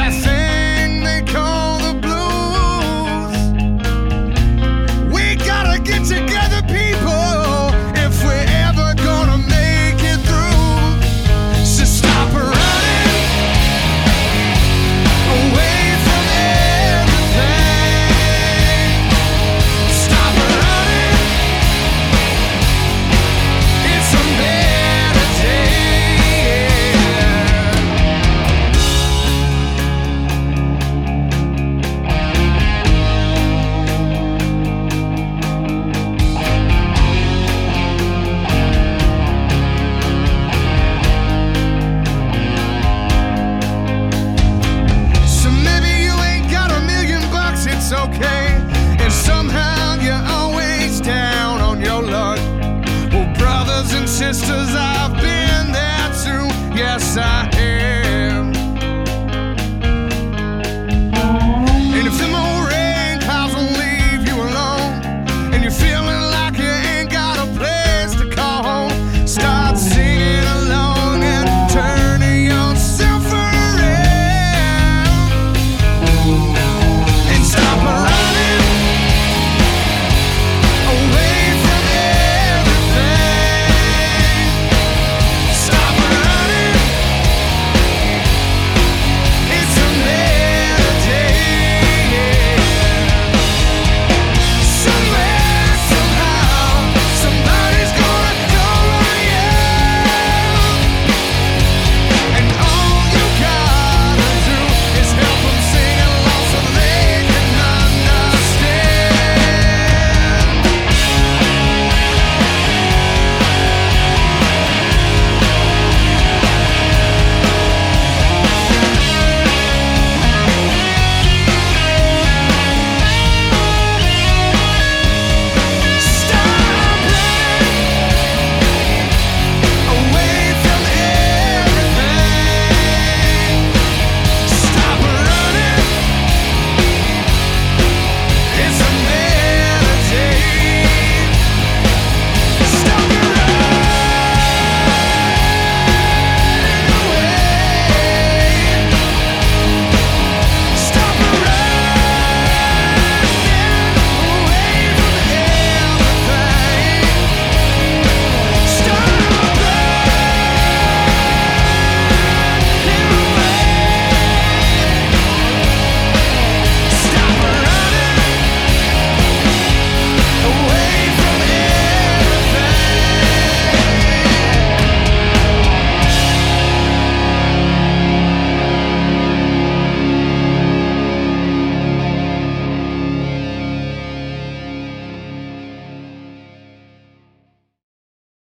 that thing they call the blues. We gotta get together, people, if we're ever gonna make it through. So stop running away from everything. Stop running. It's a better day. So maybe you ain't got $1 million, it's okay. And somehow you're always down on your luck. Well, brothers and sisters,